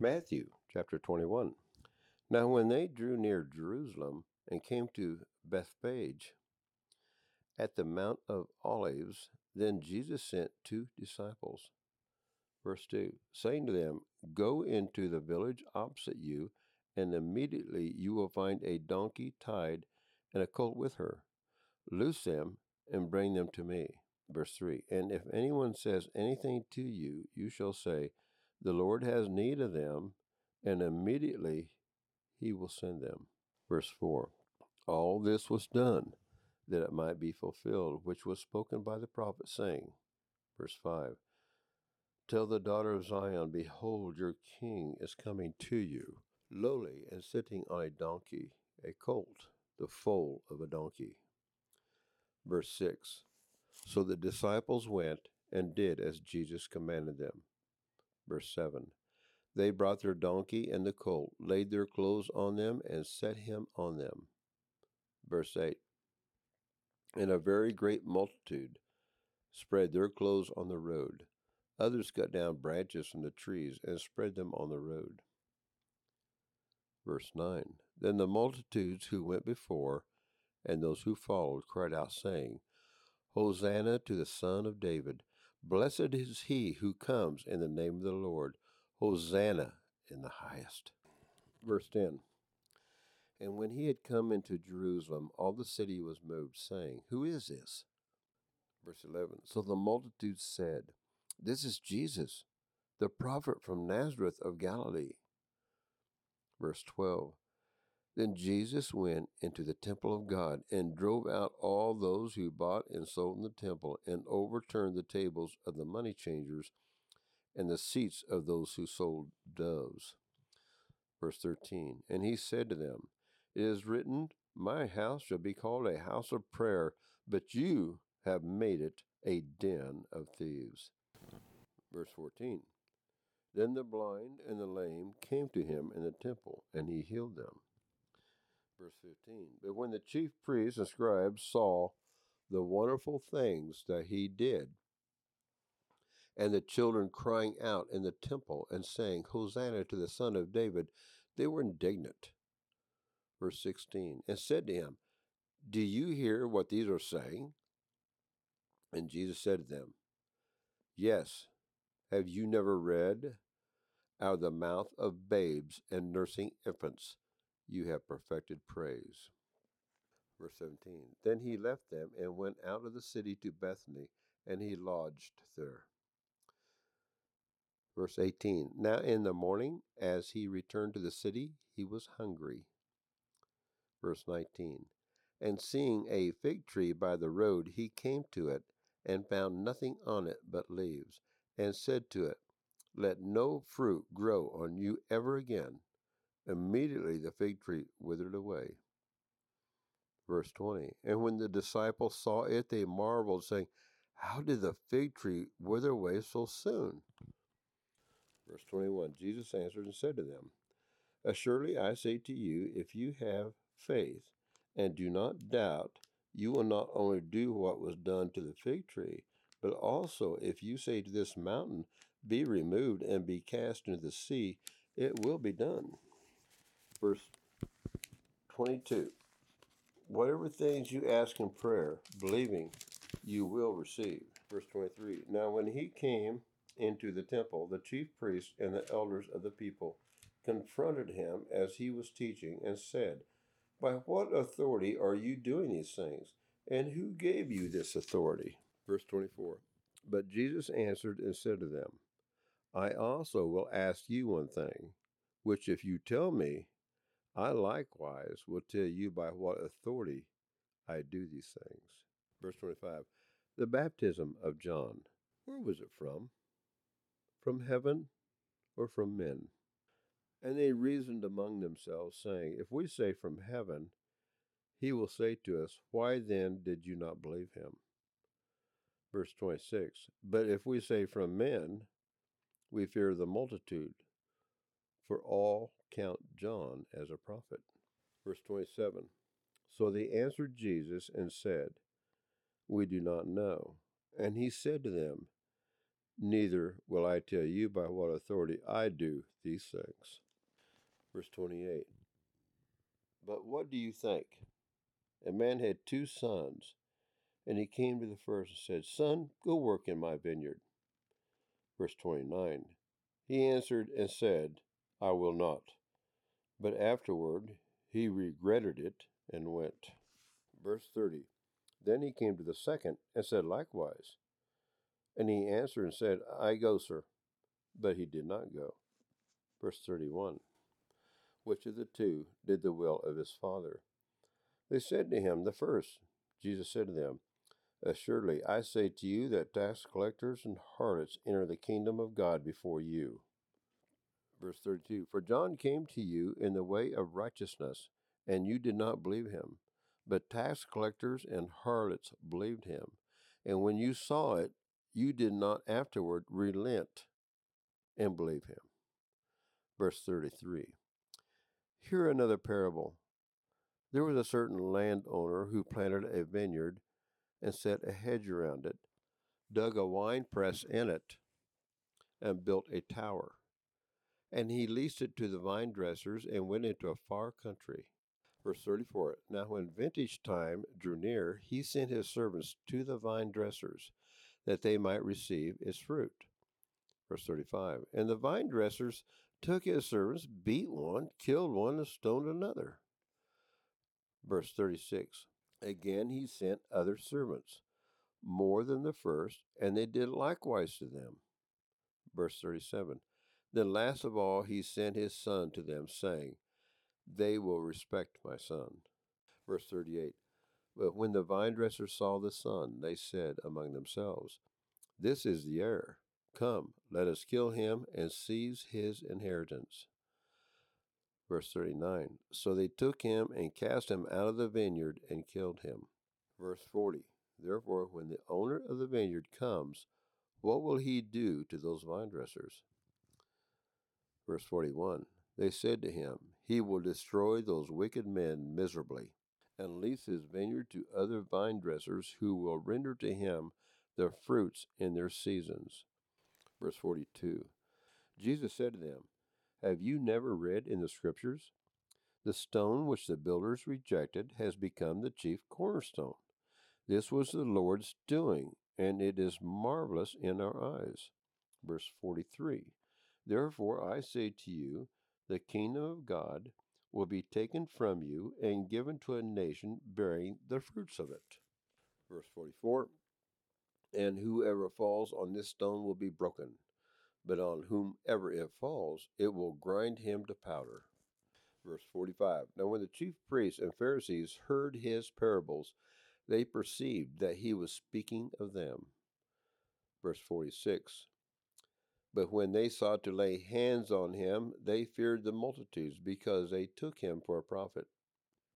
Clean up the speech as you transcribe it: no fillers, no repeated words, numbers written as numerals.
Matthew chapter 21. Now when they drew near Jerusalem and came to Bethphage at the Mount of Olives, then Jesus sent 2 disciples. Verse 2, saying to them, Go into the village opposite you, and immediately you will find a donkey tied and a colt with her. Loose them and bring them to me. Verse 3, and if anyone says anything to you, you shall say, The Lord has need of them, and immediately he will send them. Verse 4, all this was done that it might be fulfilled, which was spoken by the prophet, saying, verse 5, Tell the daughter of Zion, Behold, your king is coming to you, lowly and sitting on a donkey, a colt, the foal of a donkey. Verse 6, so the disciples went and did as Jesus commanded them. Verse 7, they brought their donkey and the colt, laid their clothes on them, and set him on them. Verse 8, and a very great multitude spread their clothes on the road. Others cut down branches from the trees and spread them on the road. Verse 9, then the multitudes who went before and those who followed cried out, saying, Hosanna to the Son of David. Blessed is he who comes in the name of the Lord. Hosanna in the highest. Verse 10, and when he had come into Jerusalem, all the city was moved, saying, Who is this? Verse 11, so the multitude said, This is Jesus, the prophet from Nazareth of Galilee. Verse 12, then Jesus went into the temple of God and drove out all those who bought and sold in the temple, and overturned the tables of the money changers and the seats of those who sold doves. Verse 13, and he said to them, It is written, My house shall be called a house of prayer, but you have made it a den of thieves. Verse 14, then the blind and the lame came to him in the temple, and he healed them. Verse 15, but when the chief priests and scribes saw the wonderful things that he did, and the children crying out in the temple and saying, Hosanna to the Son of David, they were indignant. Verse 16, and said to him, Do you hear what these are saying? And Jesus said to them, Yes, have you never read, out of the mouth of babes and nursing infants you have perfected praise? Verse 17, then he left them and went out of the city to Bethany, and he lodged there. Verse 18, now in the morning, as he returned to the city, he was hungry. Verse 19, and seeing a fig tree by the road, he came to it, and found nothing on it but leaves, and said to it, Let no fruit grow on you ever again. Immediately the fig tree withered away. Verse 20, and when the disciples saw it, they marveled, saying, How did the fig tree wither away so soon? Verse 21, Jesus answered and said to them, Assuredly I say to you, if you have faith and do not doubt, you will not only do what was done to the fig tree, but also if you say to this mountain, Be removed and be cast into the sea, it will be done. Verse 22, whatever things you ask in prayer, believing, you will receive. Verse 23, now when he came into the temple, the chief priests and the elders of the people confronted him as he was teaching and said, By what authority are you doing these things? And who gave you this authority? Verse 24, but Jesus answered and said to them, I also will ask you one thing, which if you tell me, I likewise will tell you by what authority I do these things. Verse 25, the baptism of John, where was it from? From heaven or from men? And they reasoned among themselves, saying, If we say from heaven, he will say to us, Why then did you not believe him? Verse 26, but if we say from men, we fear the multitude, for all count John as a prophet. Verse 27, so they answered Jesus and said, We do not know. And he said to them, neither will I tell you by what authority I do these things. Verse 28. But what do you think? A man had 2 sons, and he came to the first and said, Son, go work in my vineyard. Verse 29. He answered and said, I will not. But afterward he regretted it and went. Verse 30. Then he came to the second and said likewise. And he answered and said, I go, sir. But he did not go. Verse 31. Which of the 2 did the will of his father? They said to him, the first. Jesus said to them, Assuredly, I say to you that tax collectors and harlots enter the kingdom of God before you. Verse 32, For John came to you in the way of righteousness, and you did not believe him. But tax collectors and harlots believed him. And when you saw it, you did not afterward relent and believe him. Verse 33, Hear another parable. There was a certain landowner who planted a vineyard and set a hedge around it, dug a wine press in it, and built a tower. And he leased it to the vine dressers and went into a far country. Verse 34, Now when vintage time drew near, he sent his servants to the vine dressers, that they might receive its fruit. Verse 35, And the vine dressers took his servants, beat one, killed one, and stoned another. Verse 36, Again he sent other servants, more than the first, and they did likewise to them. Verse 37, Then last of all he sent his son to them, saying, They will respect my son. Verse 38, But when the vine dressers saw the son, they said among themselves, This is the heir. Come, let us kill him and seize his inheritance. Verse 39, So they took him and cast him out of the vineyard and killed him. Verse 40, Therefore, when the owner of the vineyard comes, what will he do to those vine dressers? Verse 41, They said to him, He will destroy those wicked men miserably, and lease his vineyard to other vine dressers who will render to him the fruits in their seasons. Verse 42, Jesus said to them, Have you never read in the Scriptures? The stone which the builders rejected has become the chief cornerstone. This was the Lord's doing, and it is marvelous in our eyes. Verse 43, Therefore I say to you, the kingdom of God will be taken from you and given to a nation bearing the fruits of it. Verse 44, And whoever falls on this stone will be broken, but on whomever it falls, it will grind him to powder. Verse 45, Now when the chief priests and Pharisees heard his parables, they perceived that he was speaking of them. Verse 46, But when they sought to lay hands on him, they feared the multitudes, because they took him for a prophet.